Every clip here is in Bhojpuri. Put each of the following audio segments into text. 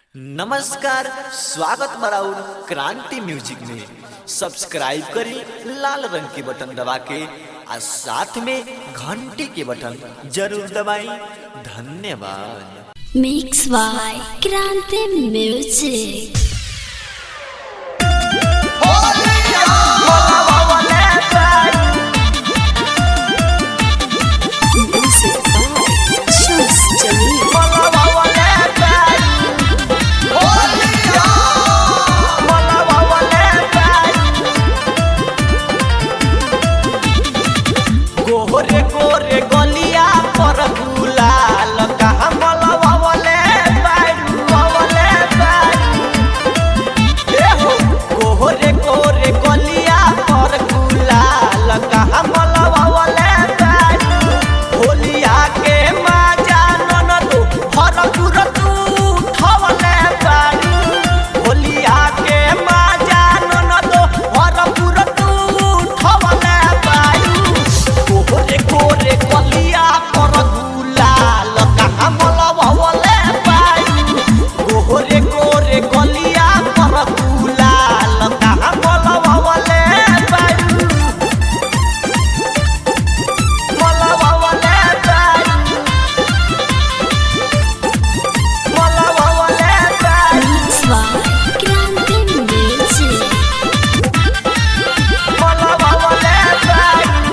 नमस्कार, स्वागत बराउर क्रांति म्यूजिक में। सब्सक्राइब करी लाल रंग के बटन दबा के और साथ में घंटी के बटन जरूर दबाई। धन्यवाद। Mix by Kranti music. गोरे गोरे गलिया पर गुलाल कहाँ मलवावले बारू वावले बारू। गोरे गोरे गलिया पर गुलाल कहाँ मलवावले बारू। होलिया के मजा ननदो भरपूर तू उठवले बारू। होलिया के मजा ननदो भरपूर तू उठवले बारू। गोरे गोरे गलिया पर गुलाल कहाँ मलवावले बारू। गोरे गोरे गलिया पर गुलाल कहाँ मलवावले बारू। मलवावले बारू। मलवावले बारू। Mix by Kranti music. मलवावले बारू।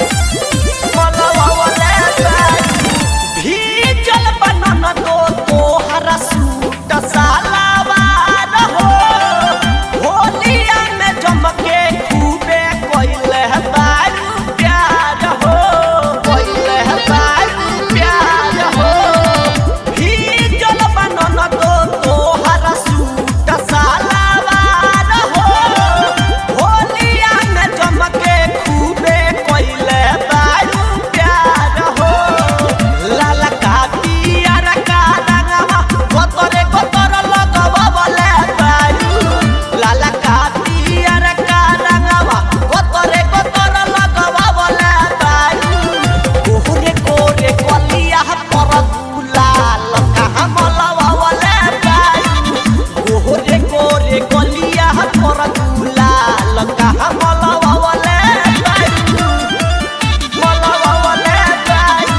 मलवावले बारू। भीजल बनन दो तोहरा सूट सालावार हो। होलिया में जमके खूबे कोइले बारू प्यार हो। कोइले बारू प्यार हो। भीजल बनन दो तोहरा सूट सालावार हो। होलिया में जमके खूबे कोइले बारू प्यार हो। लाला का पियर का रंगवा गोतरे गोतर लगवावले बारू। लाला का पियर का रंगवा गोतरे गोतर लगवावले बारू। गोरे गोरे गलिया पर गुलाल कहाँ मलवावले बारू। गोरे गोरे गलिया पर गुलाल कहाँ मलवावले बारू। मलवावले बारू।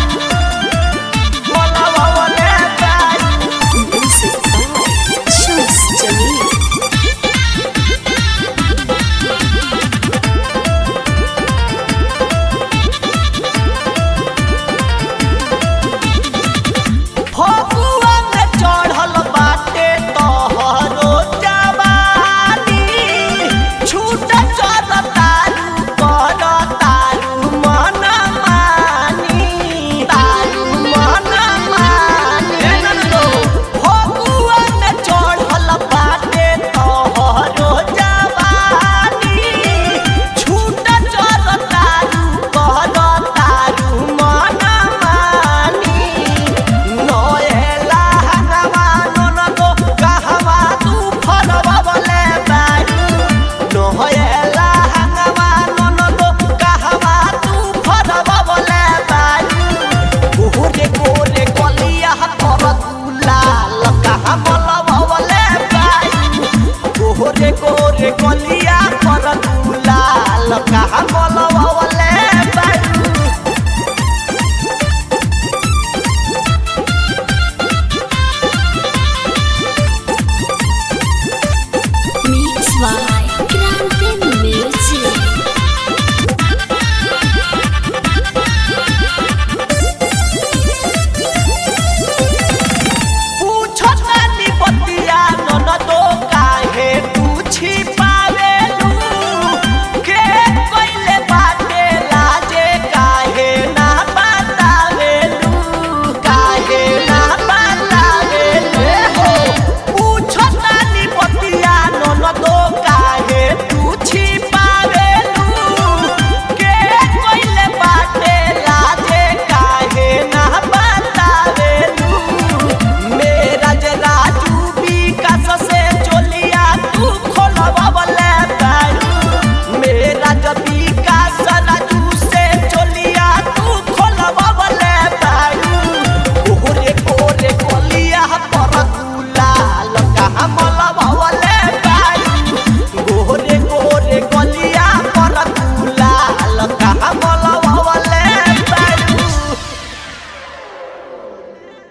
मलवावले बारू। Music by Shams Jamil. फगुआ में चढ़ल बाटे तोहरो जवानी। छूट